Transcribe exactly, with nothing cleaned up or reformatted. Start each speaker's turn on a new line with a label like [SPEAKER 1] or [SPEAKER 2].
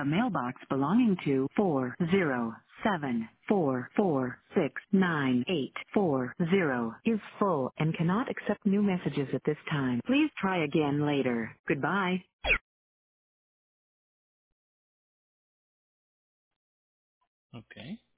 [SPEAKER 1] The mailbox belonging to four zero seven four four six nine eight four zero is full and cannot accept new messages at this time. Please try again later. Goodbye.
[SPEAKER 2] Okay.